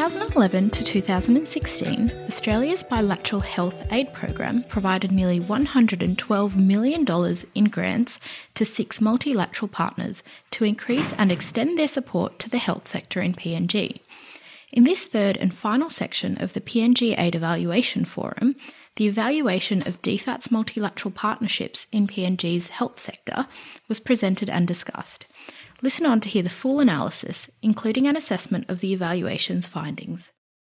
2011 to 2016, Australia's bilateral health aid program provided nearly $112 million in grants to 6 multilateral partners to increase and extend their support to the health sector in PNG. In this third and final section of the PNG Aid Evaluation Forum, the evaluation of DFAT's multilateral partnerships in PNG's health sector was presented and discussed. Listen on to hear the full analysis, including an assessment of the evaluation's findings.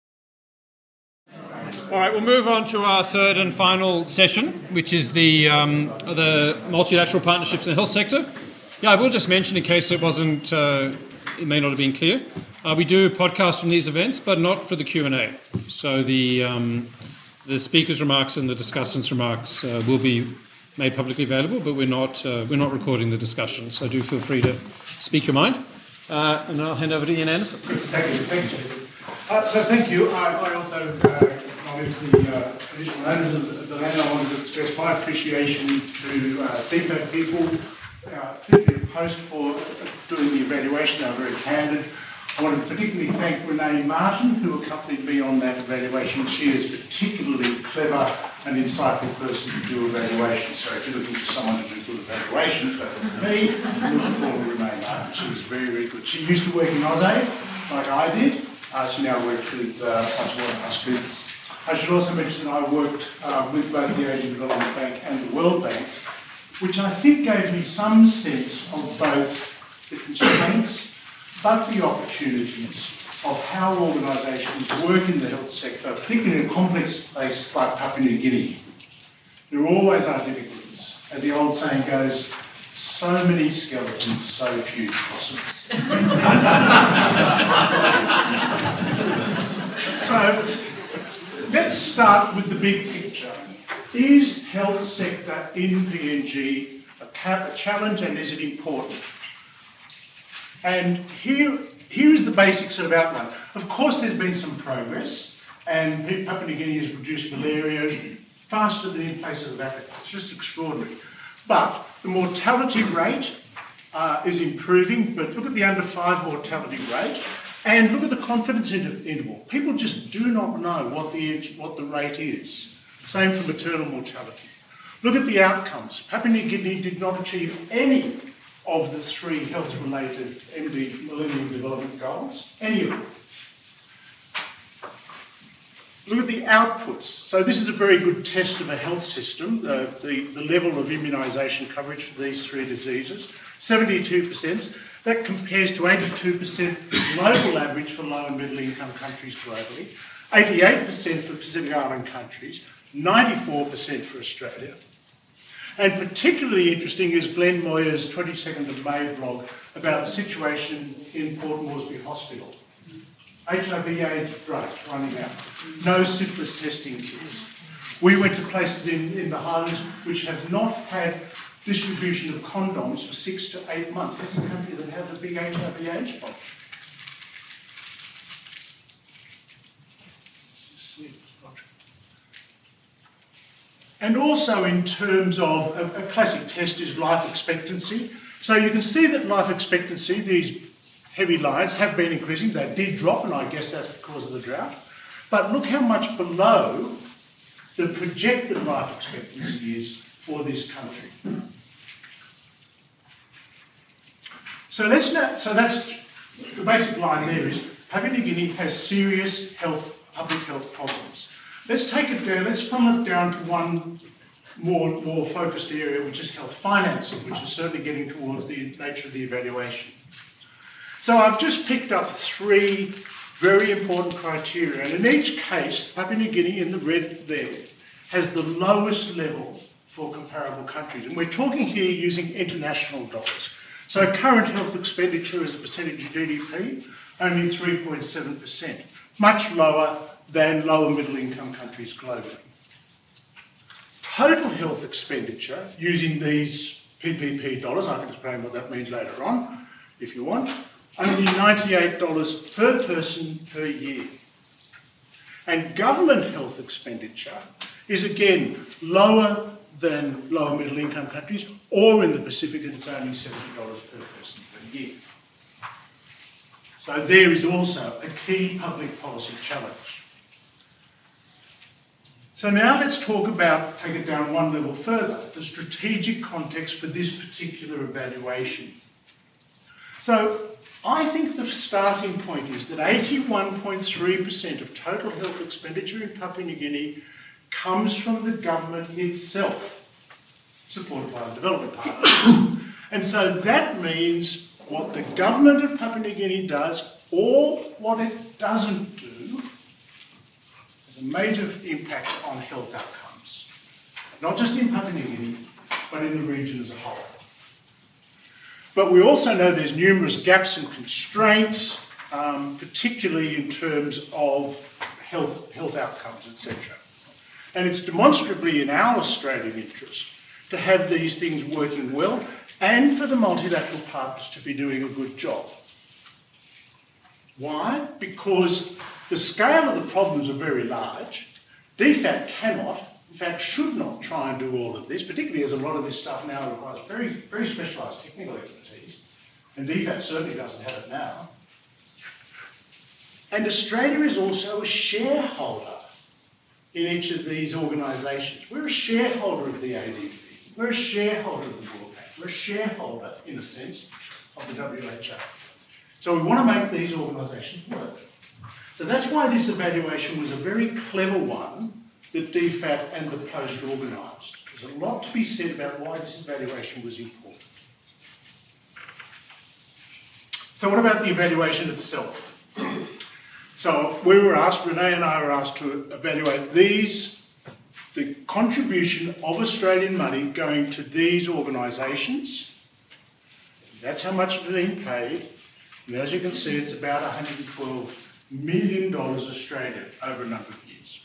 All right, we'll move on to our third and final session, which is the multilateral partnerships in the health sector. Yeah, I will just mention in case it wasn't, it may not have been clear. We do podcast from these events, but not for the Q&A. So the speakers' remarks and the discussants' remarks will be made publicly available, but we're not recording the discussion. So do feel free to speak your mind. And I'll hand over to Ian Anderson. Thank you. Thank you. I also acknowledge the traditional owners of the land. I wanted to express my appreciation to DFAT people, particularly Post, for doing the evaluation. They were very candid. I want to particularly thank Renee Martin, who accompanied me on that evaluation. She is a particularly clever and insightful person to do evaluations. So if you're looking for someone to do good evaluations, like me, look for Renee Martin. She was very, very good. She used to work in AusAid, like I did. She now works with Pricewaterhouse. I should also mention that I worked with both the Asian Development Bank and the World Bank, which I think gave me some sense of both the constraints but the opportunities of how organisations work in the health sector, particularly in a complex place like Papua New Guinea. There always are difficulties. As the old saying goes, so many skeletons, so few possums. So let's start with the big picture. Is health sector in PNG a challenge, and is it important? And here is the basic sort of outline. Of course, there's been some progress, and Papua New Guinea has reduced malaria faster than in places of Africa. It's just extraordinary. But the mortality rate is improving, but look at the under 5 mortality rate, and look at the confidence interval. People just do not know what the rate is. Same for maternal mortality. Look at the outcomes. Papua New Guinea did not achieve any of the 3 health-related Millennium Development Goals, any of them. Look at the outputs. So this is a very good test of a health system, the level of immunisation coverage for these 3 diseases, 72%. That compares to 82% global average for low and middle income countries globally, 88% for Pacific Island countries, 94% for Australia. And particularly interesting is Glenn Moyer's 22nd of May blog about the situation in Port Moresby Hospital. HIV/AIDS drugs running out. No syphilis testing kits. We went to places in the Highlands which have not had distribution of condoms for 6 to 8 months. That's a country that has a big HIV/AIDS problem. And also in terms of, a classic test is life expectancy. So you can see that life expectancy, these heavy lines, have been increasing. They did drop, and I guess that's because of the drought. But look how much below the projected life expectancy is for this country. So that's the basic line there is Papua New Guinea has serious public health problems. Let's take it there, let's funnel it down to one more focused area, which is health financing, which is certainly getting towards the nature of the evaluation. So I've just picked up 3 very important criteria, and in each case, Papua New Guinea in the red there has the lowest level for comparable countries. And we're talking here using international dollars. So current health expenditure as a percentage of GDP, only 3.7%, much lower than lower middle income countries globally. Total health expenditure using these PPP dollars, I can explain what that means later on, if you want, only $98 per person per year. And government health expenditure is again lower than lower middle income countries, or in the Pacific it's only $70 per person per year. So there is also a key public policy challenge. So now let's talk about, take it down one level further, the strategic context for this particular evaluation. So I think the starting point is that 81.3% of total health expenditure in Papua New Guinea comes from the government itself, supported by the development partners. And so that means what the government of Papua New Guinea does or what it doesn't do has a major impact on health outcomes. Not just in Papua New Guinea, but in the region as a whole. But we also know there's numerous gaps and constraints, particularly in terms of health outcomes, etc. And it's demonstrably in our Australian interest to have these things working well and for the multilateral partners to be doing a good job. Why? Because the scale of the problems are very large. DFAT cannot, in fact should not try and do all of this, particularly as a lot of this stuff now requires very, very specialised technical expertise, and DFAT certainly doesn't have it now. And Australia is also a shareholder in each of these organisations. We're a shareholder of the ADB. We're a shareholder of the World Bank. We're a shareholder, in a sense, of the WHO. So we want to make these organisations work. So that's why this evaluation was a very clever one that DFAT and the Post organised. There's a lot to be said about why this evaluation was important. So what about the evaluation itself? So we were asked, Renee and I were asked to evaluate the contribution of Australian money going to these organisations. That's how much is being paid. And as you can see, it's about $112 million Australian over a number of years.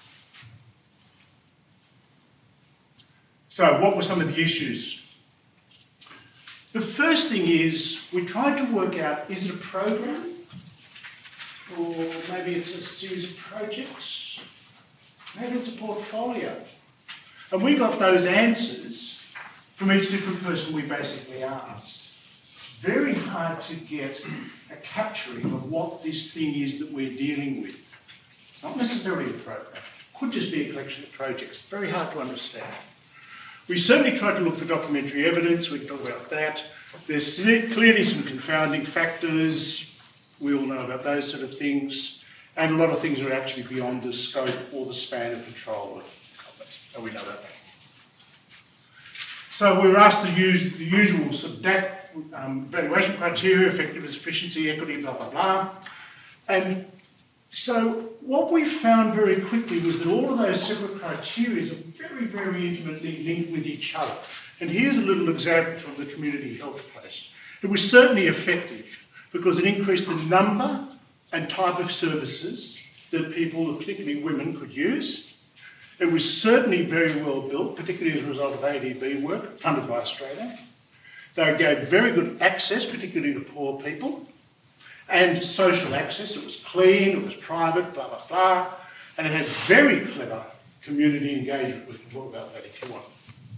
So what were some of the issues? The first thing is we tried to work out, is it a program? Or maybe it's a series of projects? Maybe it's a portfolio. And we got those answers from each different person we basically asked. Very hard to get a capturing of what this thing is that we're dealing with. It's not necessarily a program. It could just be a collection of projects. Very hard to understand. We certainly tried to look for documentary evidence. We can talk about that. There's clearly some confounding factors. We all know about those sort of things. And a lot of things are actually beyond the scope or the span of control of governments. So we know that. So we were asked to use the usual sort of evaluation criteria, effectiveness, efficiency, equity, blah, blah, blah. And so what we found very quickly was that all of those separate criteria are very, very intimately linked with each other. And here's a little example from the Community Health Post. It was certainly effective because it increased the number and type of services that people, particularly women, could use. It was certainly very well built, particularly as a result of ADB work funded by Australia. They gave very good access, particularly to poor people, and social access. It was clean, it was private, blah, blah, blah. And it had very clever community engagement. We can talk about that if you want.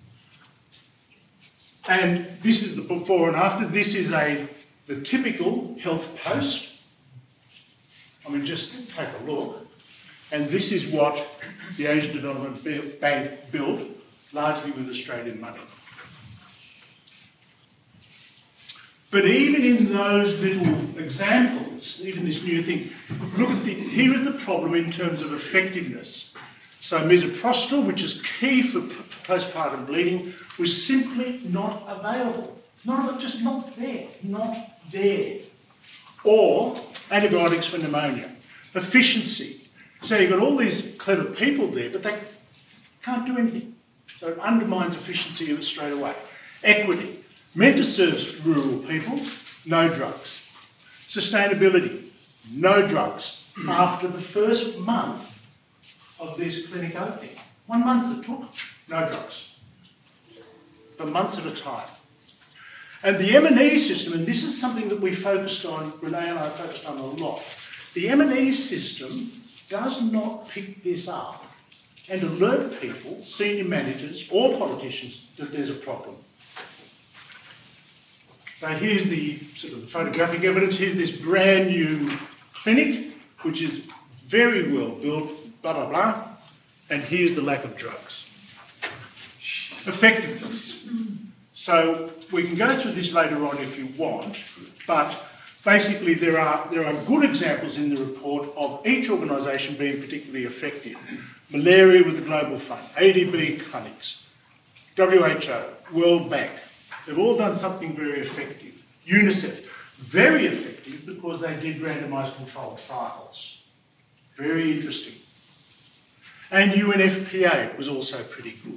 And this is the before and after. This is the typical health post. I mean, just take a look. And this is what the Asian Development Bank built, largely with Australian money. But even in those little examples, even this new thing, look at here is the problem in terms of effectiveness. So misoprostol, which is key for postpartum bleeding, was simply not available. Just not there. Or antibiotics for pneumonia. Efficiency. So you've got all these clever people there, but they can't do anything. So it undermines efficiency straight away. Equity. Meant to serve rural people, no drugs. Sustainability, no drugs. After the first month of this clinic opening, 1 month it took, no drugs. For months at a time. And the M&E system, and this is something that we focused on, Renee and I focused on a lot. The M&E system does not pick this up and alert people, senior managers or politicians, that there's a problem. Now here's the sort of the photographic evidence. Here's this brand new clinic, which is very well built, blah, blah, blah. And here's the lack of drugs. Effectiveness. So we can go through this later on if you want, but basically there are good examples in the report of each organisation being particularly effective. Malaria with the Global Fund, ADB clinics, WHO, World Bank. They've all done something very effective. UNICEF, very effective because they did randomised controlled trials. Very interesting. And UNFPA was also pretty good.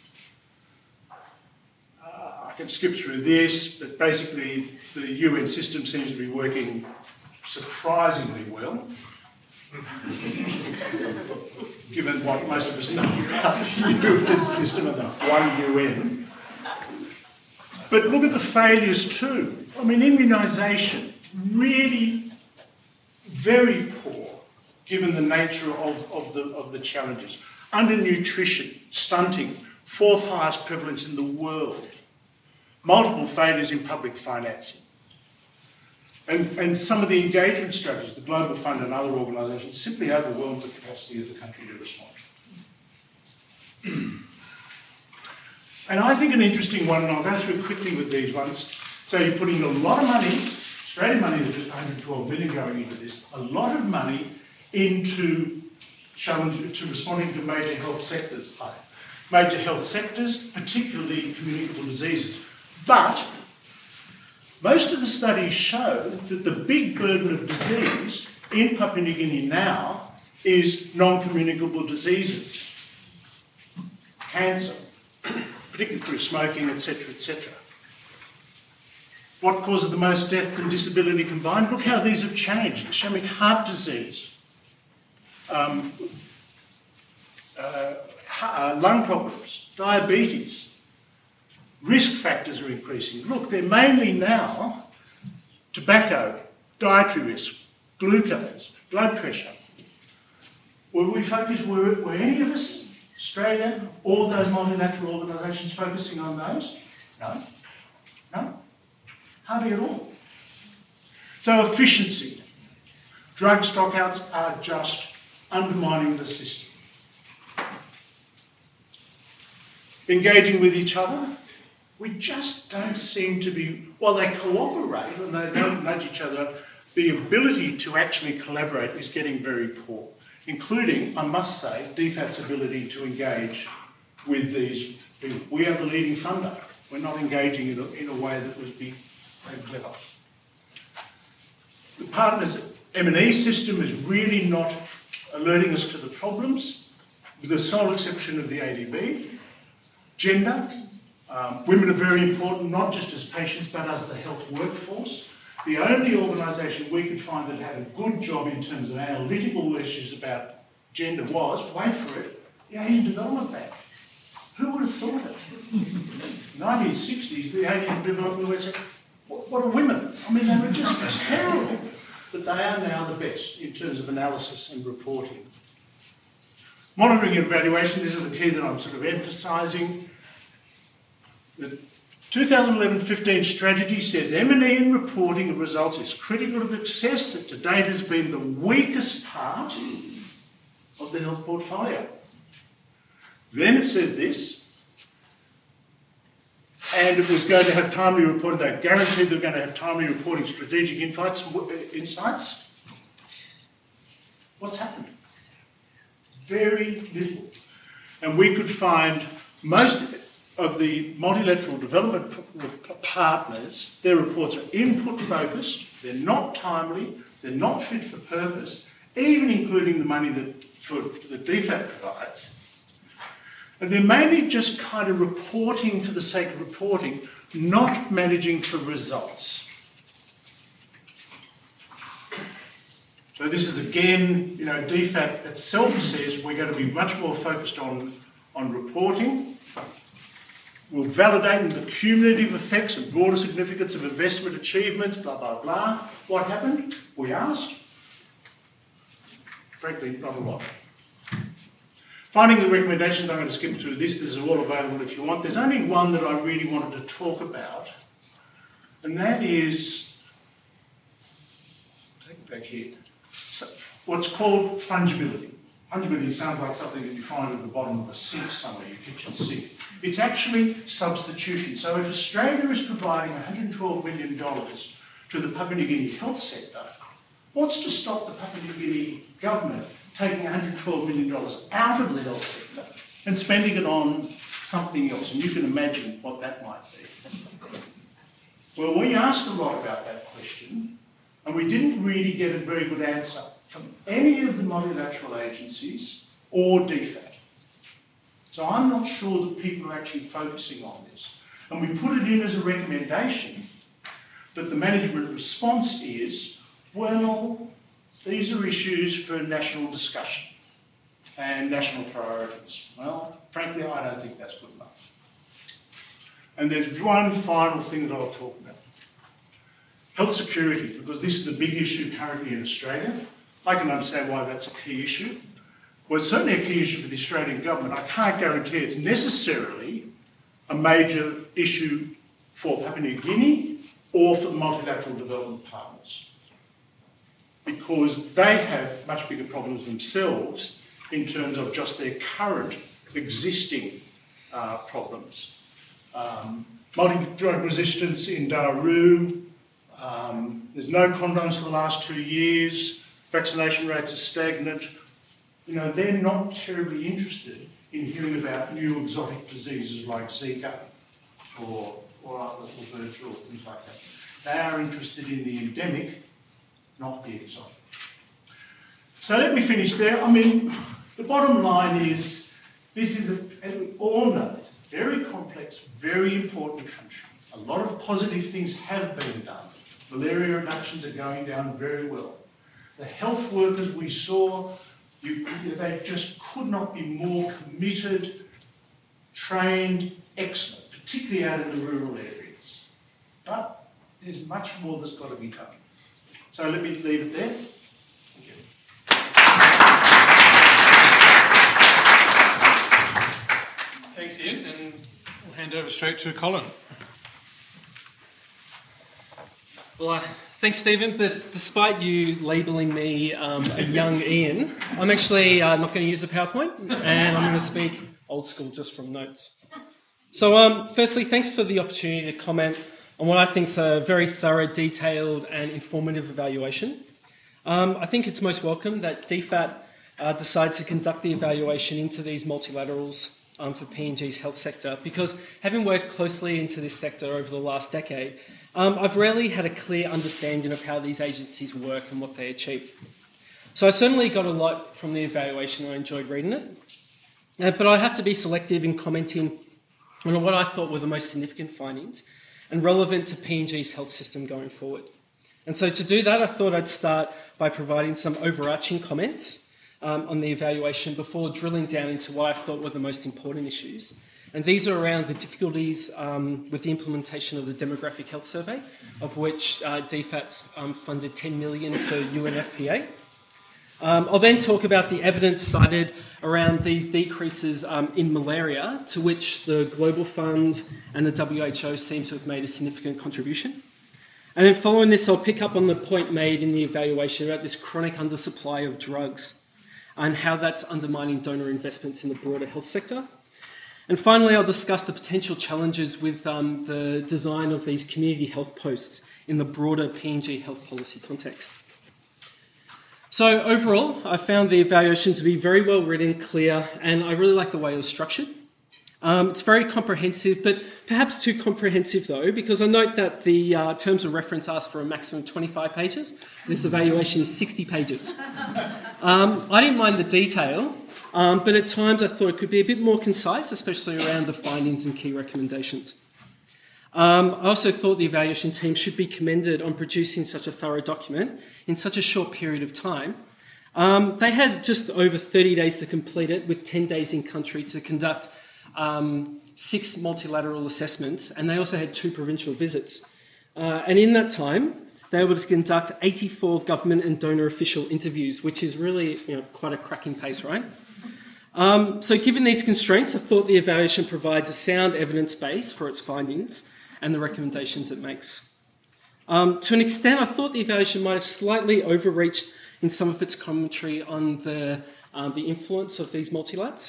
I can skip through this, but basically the UN system seems to be working surprisingly well, given what most of us know about the UN system and the one UN. But look at the failures too. I mean, immunisation, really very poor, given the nature of the challenges. Undernutrition, stunting, 4th highest prevalence in the world. Multiple failures in public financing. And some of the engagement strategies, the Global Fund and other organisations, simply overwhelmed the capacity of the country to respond. And I think an interesting one, and I'll go through quickly with these ones. So you're putting a lot of money, Australian money, there's just 112 million going into this, a lot of money into responding to major health sectors. Major health sectors, particularly communicable diseases. But most of the studies show that the big burden of disease in Papua New Guinea now is non-communicable diseases. Cancer, particularly through smoking, etc., etc. What causes the most deaths and disability combined? Look how these have changed. Ischemic heart disease, lung problems, diabetes. Risk factors are increasing. Look, they're mainly now tobacco, dietary risk, glucose, blood pressure. Were any of us, Australia, all those multilateral organisations focusing on those? No. No. Hardly at all. So efficiency. Drug stockouts are just undermining the system. Engaging with each other, we just don't seem to be, while they cooperate and they don't nudge each other, the ability to actually collaborate is getting very poor, including, I must say, DFAT's ability to engage with these people. We are the leading funder. We're not engaging in a way that would be very clever. The partners' M&E system is really not alerting us to the problems, with the sole exception of the ADB. Gender. Women are very important, not just as patients, but as the health workforce. The only organisation we could find that had a good job in terms of analytical issues about gender was, wait for it, the Asian Development Bank. Who would have thought it? In the 1960s, the Asian Development Bank said, what are women? I mean, they were just terrible. But they are now the best in terms of analysis and reporting. Monitoring and evaluation, this is the key that I'm sort of emphasising. The 2011-15 strategy says M&E and reporting of results is critical to the success that to date has been the weakest part of the health portfolio. Then it says this, and it was going to have timely reporting. They guaranteed they're going to have timely reporting, strategic insights. What's happened? Very little. And we could find most of the multilateral development partners, their reports are input focused, they're not timely, they're not fit for purpose, even including the money that DFAT provides. And they're mainly just kind of reporting for the sake of reporting, not managing for results. So this is again, DFAT itself says we're going to be much more focused on reporting. We'll validate the cumulative effects and broader significance of investment achievements, blah, blah, blah. What happened? We asked. Frankly, not a lot. Finding the recommendations, I'm going to skip through this. This is all available if you want. There's only one that I really wanted to talk about, and that is, take it back here, so what's called fungibility. Fungibility sounds like something that you find at the bottom of a sink somewhere, your kitchen sink. It's actually substitution. So if Australia is providing $112 million to the Papua New Guinea health sector, what's to stop the Papua New Guinea government taking $112 million out of the health sector and spending it on something else? And you can imagine what that might be. Well, we asked a lot about that question, and we didn't really get a very good answer from any of the multilateral agencies or DFAT. So I'm not sure that people are actually focusing on this. And we put it in as a recommendation, but the management response is, well, these are issues for national discussion and national priorities. Well, frankly, I don't think that's good enough. And there's one final thing that I'll talk about. Health security, because this is a big issue currently in Australia. I can understand why that's a key issue. Well, it's certainly a key issue for the Australian government. I can't guarantee it's necessarily a major issue for Papua New Guinea or for the multilateral development partners, because they have much bigger problems themselves in terms of just their current existing problems. Multi-drug resistance in Daru, there's no condoms for the last 2 years, vaccination rates are stagnant. You know, they're not terribly interested in hearing about new exotic diseases like Zika or other bird flu or things like that. They are interested in the endemic, not the exotic. So let me finish there. I mean, the bottom line is, this is, as we all know, it's a very complex, very important country. A lot of positive things have been done. Malaria reductions are going down very well. The health workers we saw, they just could not be more committed, trained, excellent, particularly out in the rural areas. But there's much more that's got to be done. So let me leave it there. Thank you. Thanks, Ian, and we'll hand over straight to Colin. Well, thanks, Stephen, but despite you labelling me a young Ian, I'm actually not going to use a PowerPoint, and I'm going to speak old school just from notes. So firstly, thanks for the opportunity to comment on what I think is a very thorough, detailed and informative evaluation. I think it's most welcome that DFAT decided to conduct the evaluation into these multilaterals for PNG's health sector, because having worked closely into this sector over the last decade, I've rarely had a clear understanding of how these agencies work and what they achieve. So I certainly got a lot from the evaluation and I enjoyed reading it. But I have to be selective in commenting on what I thought were the most significant findings and relevant to PNG's health system going forward. And so to do that, I thought I'd start by providing some overarching comments on the evaluation before drilling down into what I thought were the most important issues. And these are around the difficulties with the implementation of the Demographic Health Survey, of which DFAT's funded $10 million for UNFPA. I'll then talk about the evidence cited around these decreases in malaria, to which the Global Fund and the WHO seem to have made a significant contribution. And then following this, I'll pick up on the point made in the evaluation about this chronic undersupply of drugs and how that's undermining donor investments in the broader health sector. And finally, I'll discuss the potential challenges with the design of these community health posts in the broader PNG health policy context. So overall, I found the evaluation to be very well written, clear, and I really like the way it was structured. It's very comprehensive, but perhaps too comprehensive though, because I note that the terms of reference ask for a maximum of 25 pages. This evaluation is 60 pages. I didn't mind the detail, but at times I thought it could be a bit more concise, especially around the findings and key recommendations. I also thought the evaluation team should be commended on producing such a thorough document in such a short period of time. They had just over 30 days to complete it, with 10 days in country to conduct 6 multilateral assessments, and they also had 2 provincial visits. And in that time, they were able to conduct 84 government and donor official interviews, which is really quite a cracking pace, right? So given these constraints, I thought the evaluation provides a sound evidence base for its findings and the recommendations it makes. To an extent, I thought the evaluation might have slightly overreached in some of its commentary on the influence of these multilats,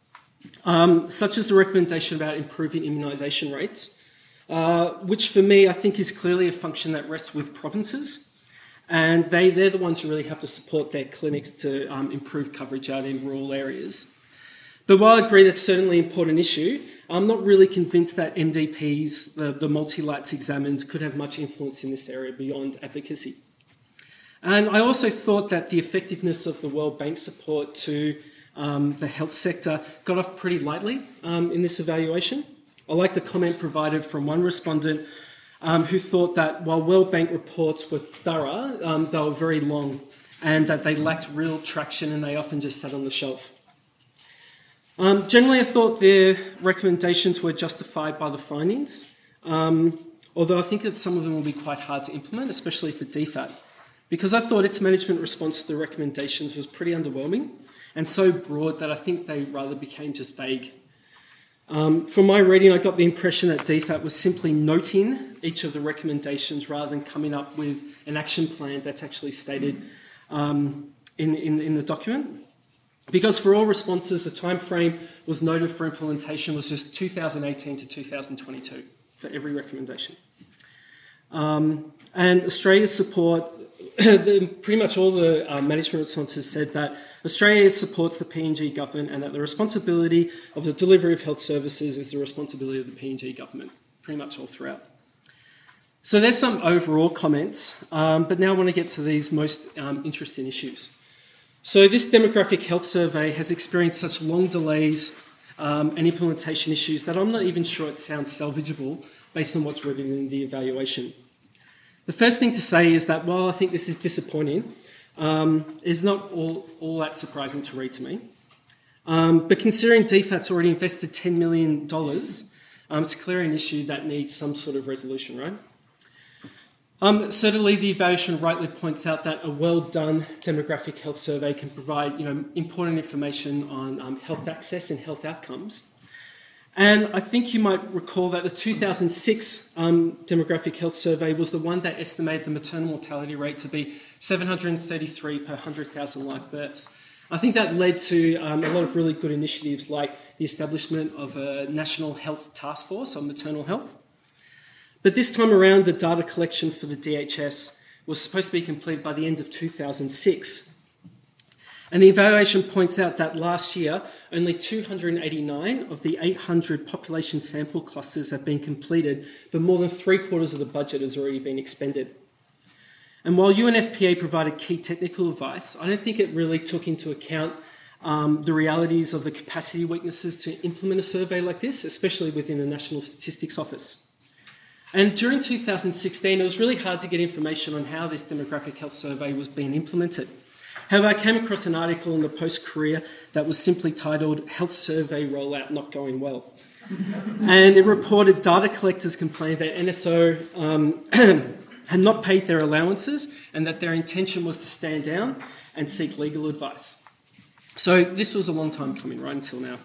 such as the recommendation about improving immunisation rates, which for me I think is clearly a function that rests with provinces, and they're the ones who really have to support their clinics to improve coverage out in rural areas. But while I agree that's certainly an important issue, I'm not really convinced that MDPs, the multilats examined, could have much influence in this area beyond advocacy. And I also thought that the effectiveness of the World Bank support to the health sector got off pretty lightly in this evaluation. I like the comment provided from one respondent who thought that while World Bank reports were thorough, they were very long and that they lacked real traction and they often just sat on the shelf. Generally, I thought their recommendations were justified by the findings, although I think that some of them will be quite hard to implement, especially for DFAT, because I thought its management response to the recommendations was pretty underwhelming and so broad that I think they rather became just vague. From my reading, I got the impression that DFAT was simply noting each of the recommendations rather than coming up with an action plan that's actually stated in the document. Because for all responses, the time frame was noted for implementation was just 2018 to 2022 for every recommendation. And Australia's support, pretty much all the management responses said that Australia supports the PNG government and that the responsibility of the delivery of health services is the responsibility of the PNG government, pretty much all throughout. So there's some overall comments, but now I want to get to these most interesting issues. So this demographic health survey has experienced such long delays and implementation issues that I'm not even sure it sounds salvageable based on what's written in the evaluation. The first thing to say is that while I think this is disappointing, it's not all that surprising to read to me. But considering DFAT's already invested $10 million, it's clearly an issue that needs some sort of resolution, right? Certainly, the evaluation rightly points out that a well-done demographic health survey can provide, important information on health access and health outcomes. And I think you might recall that the 2006 demographic health survey was the one that estimated the maternal mortality rate to be 733 per 100,000 live births. I think that led to a lot of really good initiatives like the establishment of a National Health Task Force on maternal health. But this time around, the data collection for the DHS was supposed to be completed by the end of 2006. And the evaluation points out that last year, only 289 of the 800 population sample clusters have been completed, but more than 3/4 of the budget has already been expended. And while UNFPA provided key technical advice, I don't think it really took into account the realities of the capacity weaknesses to implement a survey like this, especially within the National Statistics Office. And during 2016, it was really hard to get information on how this demographic health survey was being implemented. However, I came across an article in the Post-Courier that was simply titled "Health Survey Rollout Not Going Well." And it reported data collectors complained that NSO had not paid their allowances and that their intention was to stand down and seek legal advice. So this was a long time coming, right until now.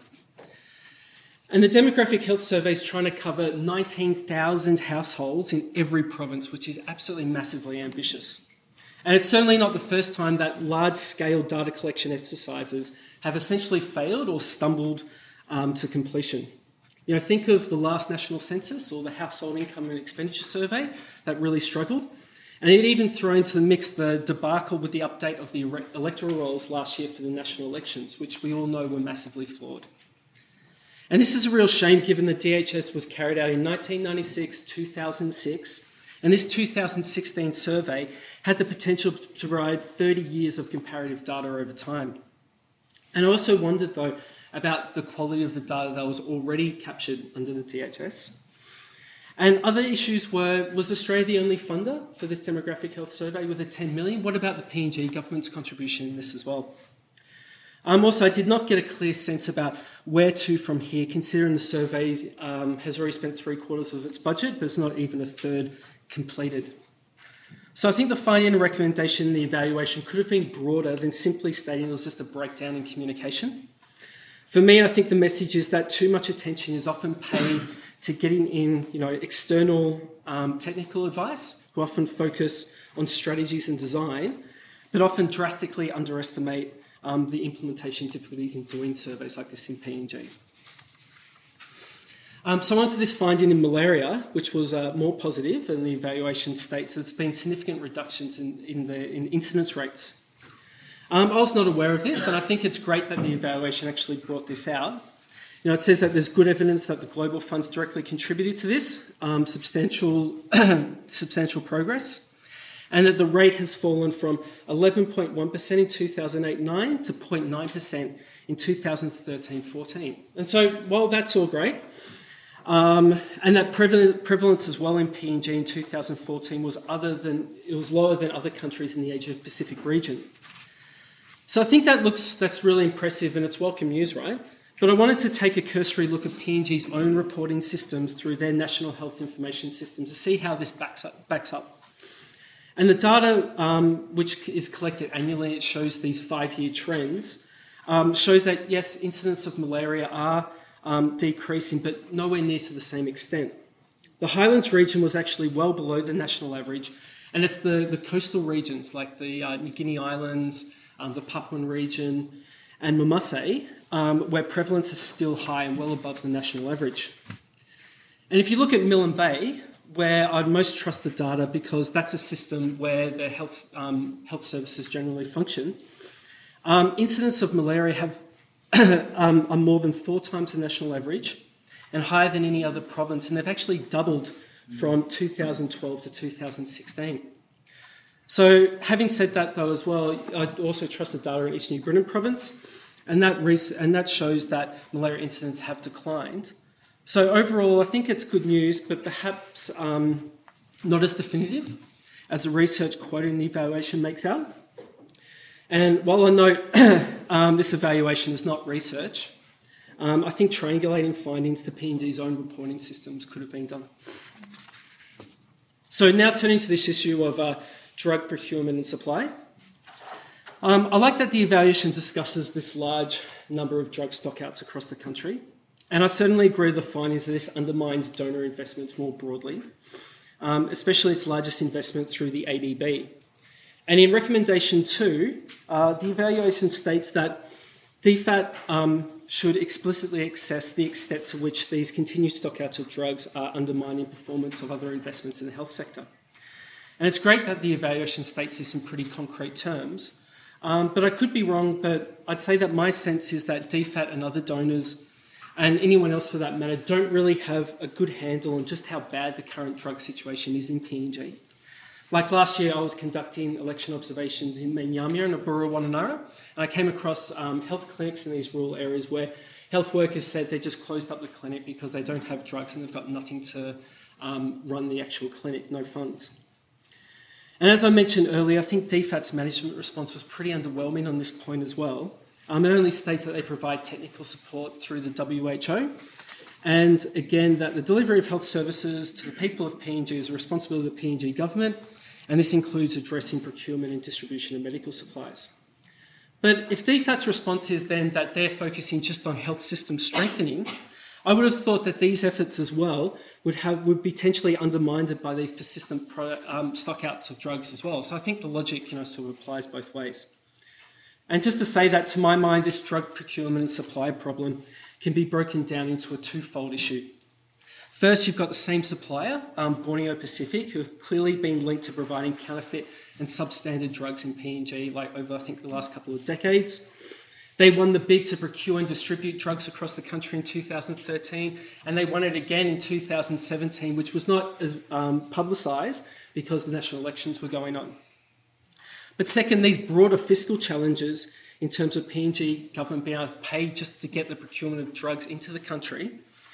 And the demographic health survey is trying to cover 19,000 households in every province, which is absolutely massively ambitious. And it's certainly not the first time that large-scale data collection exercises have essentially failed or stumbled to completion. Think of the last national census or the household income and expenditure survey that really struggled. And it even threw into the mix the debacle with the update of the electoral rolls last year for the national elections, which we all know were massively flawed. And this is a real shame given the DHS was carried out in 1996, 2006, and this 2016 survey had the potential to provide 30 years of comparative data over time. And I also wondered, though, about the quality of the data that was already captured under the DHS. And other issues was Australia the only funder for this demographic health survey with a $10 million? What about the PNG government's contribution in this as well? Also, I did not get a clear sense about where to from here, considering the survey has already spent 3/4 of its budget, but it's not even a third completed. So I think the finding and recommendation in the evaluation could have been broader than simply stating it was just a breakdown in communication. For me, I think the message is that too much attention is often paid to getting in, external technical advice, who often focus on strategies and design, but often drastically underestimate the implementation difficulties in doing surveys like this in PNG. So on to this finding in malaria, which was more positive, and the evaluation states that there's been significant reductions in incidence rates. I was not aware of this, and I think it's great that the evaluation actually brought this out. It says that there's good evidence that the global funds directly contributed to this, substantial progress, and that the rate has fallen from 11.1% in 2008-9 to 0.9% in 2013-14. And so while that's all great, and that prevalence as well in PNG in 2014 was lower than other countries in the Asia Pacific region. So I think that's really impressive and it's welcome news, right? But I wanted to take a cursory look at PNG's own reporting systems through their National Health Information System to see how this backs up. And the data, which is collected annually, it shows these 5-year trends, shows that yes, incidents of malaria are decreasing, but nowhere near to the same extent. The Highlands region was actually well below the national average, and it's the coastal regions like the New Guinea Islands, the Papuan region, and Mamase, where prevalence is still high and well above the national average. And if you look at Milne Bay, where I'd most trust the data because that's a system where the health services generally function, incidents of malaria are more than 4 times the national average and higher than any other province, and they've actually doubled from 2012 to 2016. So having said that though as well, I also trust the data in East New Britain province, and that shows that malaria incidents have declined. So overall, I think it's good news, but perhaps not as definitive as the research quoted in the evaluation makes out. And while I note this evaluation is not research, I think triangulating findings to PNG's own reporting systems could have been done. So now turning to this issue of drug procurement and supply. I like that the evaluation discusses this large number of drug stockouts across the country, and I certainly agree with the findings that this undermines donor investments more broadly, especially its largest investment through the ADB. And in recommendation 2, the evaluation states that DFAT should explicitly assess the extent to which these continued stockouts of drugs are undermining performance of other investments in the health sector. And it's great that the evaluation states this in pretty concrete terms, but I could be wrong, but I'd say that my sense is that DFAT and other donors, and anyone else for that matter, don't really have a good handle on just how bad the current drug situation is in PNG. Like last year, I was conducting election observations in Menyamia and Abura Wananara, and I came across health clinics in these rural areas where health workers said they just closed up the clinic because they don't have drugs and they've got nothing to run the actual clinic, no funds. And as I mentioned earlier, I think DFAT's management response was pretty underwhelming on this point as well. It only states that they provide technical support through the WHO, and again that the delivery of health services to the people of PNG is a responsibility of the PNG government, and this includes addressing procurement and distribution of medical supplies. But if DFAT's response is then that they're focusing just on health system strengthening, I would have thought that these efforts as well would be potentially undermined by these persistent stockouts of drugs as well. So I think the logic sort of applies both ways. And just to say that, to my mind, this drug procurement and supply problem can be broken down into a twofold issue. First, you've got the same supplier, Borneo Pacific, who have clearly been linked to providing counterfeit and substandard drugs in PNG, over, I think, the last couple of decades. They won the bid to procure and distribute drugs across the country in 2013, and they won it again in 2017, which was not as publicised because the national elections were going on. But second, these broader fiscal challenges in terms of PNG government being able to pay just to get the procurement of drugs into the country,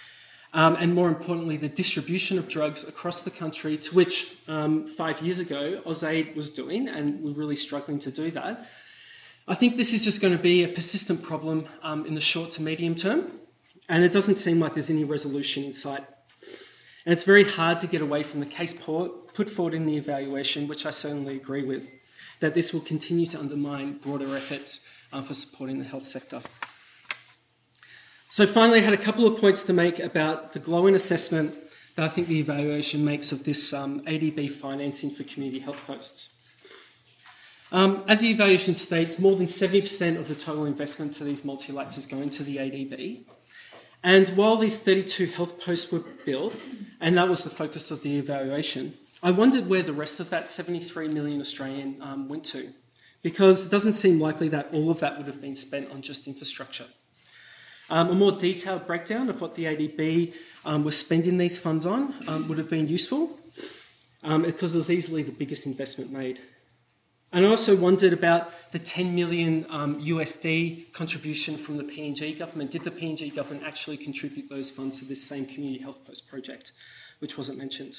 and more importantly, the distribution of drugs across the country, to which 5 years ago AusAid was doing, and we're really struggling to do that. I think this is just going to be a persistent problem in the short to medium term, and it doesn't seem like there's any resolution in sight. And it's very hard to get away from the case put forward in the evaluation, which I certainly agree with, that this will continue to undermine broader efforts for supporting the health sector. So finally, I had a couple of points to make about the glowing assessment that I think the evaluation makes of this ADB financing for community health posts. As the evaluation states, more than 70% of the total investment to these multilats is going to the ADB. And while these 32 health posts were built, and that was the focus of the evaluation, I wondered where the rest of that 73 million Australian went to, because it doesn't seem likely that all of that would have been spent on just infrastructure. A more detailed breakdown of what the ADB was spending these funds on would have been useful, because it was easily the biggest investment made. And I also wondered about the 10 million USD contribution from the PNG government. Did the PNG government actually contribute those funds to this same community health post project, which wasn't mentioned?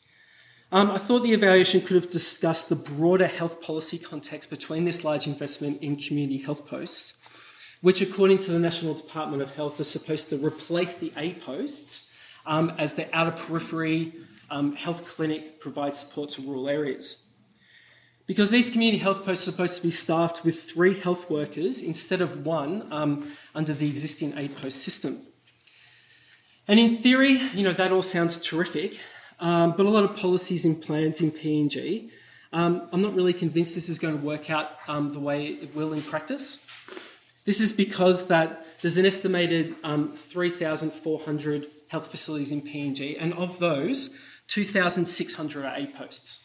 I thought the evaluation could have discussed the broader health policy context between this large investment in community health posts, which according to the National Department of Health are supposed to replace the A posts as the outer periphery health clinic provides support to rural areas. Because these community health posts are supposed to be staffed with 3 health workers instead of 1 under the existing 8-post system. And in theory, that all sounds terrific, but a lot of policies and plans in PNG, I'm not really convinced this is going to work out the way it will in practice. This is because that there's an estimated 3,400 health facilities in PNG, and of those, 2,600 are 8 posts.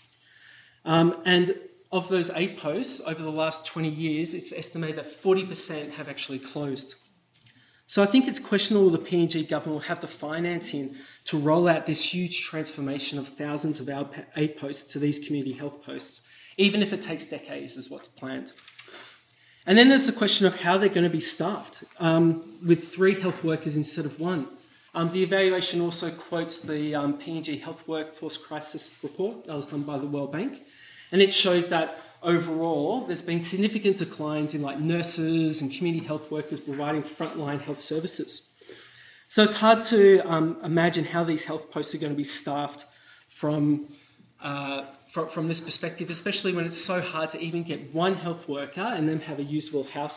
And of those 8 posts, over the last 20 years, it's estimated that 40% have actually closed. So I think it's questionable the PNG government will have the financing to roll out this huge transformation of thousands of our 8 posts to these community health posts, even if it takes decades is what's planned. And then there's the question of how they're going to be staffed with 3 health workers instead of 1. The evaluation also quotes the PNG Health Workforce Crisis Report that was done by the World Bank, and it showed that overall there's been significant declines in nurses and community health workers providing frontline health services. So it's hard to imagine how these health posts are going to be staffed from this perspective, especially when it's so hard to even get 1 health worker and then have a usable house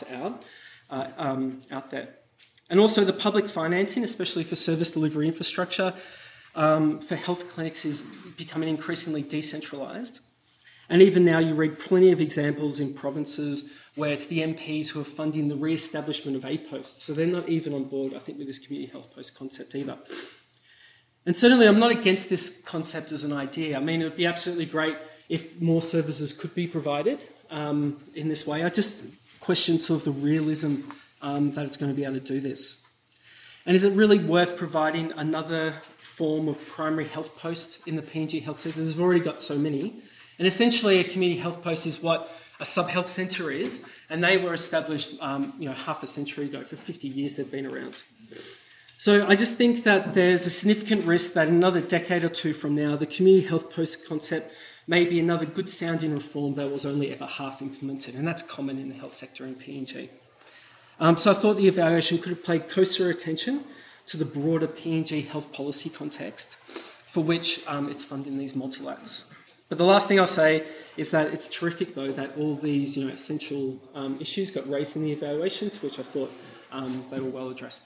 out there. And also the public financing, especially for service delivery infrastructure, for health clinics is becoming increasingly decentralised. And even now you read plenty of examples in provinces where it's the MPs who are funding the re-establishment of 8 posts. So they're not even on board, I think, with this community health post concept either. And certainly I'm not against this concept as an idea. I mean, it would be absolutely great if more services could be provided in this way. I just question sort of the realism that it's going to be able to do this. And is it really worth providing another form of primary health post in the PNG health sector? There's already got so many. And essentially a community health post is what a sub-health centre is, and they were established half a century ago. For 50 years they've been around. So I just think that there's a significant risk that in another decade or 2 from now, the community health post concept may be another good sounding reform that was only ever half implemented, and that's common in the health sector in PNG. So I thought the evaluation could have paid closer attention to the broader PNG health policy context for which it's funding these multilats. But the last thing I'll say is that it's terrific, though, that all these essential issues got raised in the evaluation, to which I thought they were well addressed.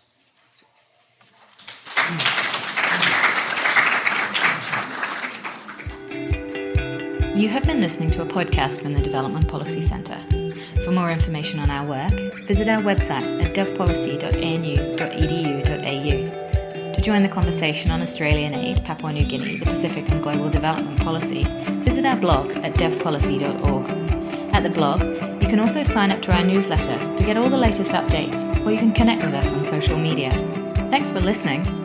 You have been listening to a podcast from the Development Policy Centre. For more information on our work, visit our website at devpolicy.anu.edu.au. To join the conversation on Australian aid, Papua New Guinea, the Pacific and global development policy, visit our blog at devpolicy.org. At the blog, you can also sign up to our newsletter to get all the latest updates, or you can connect with us on social media. Thanks for listening.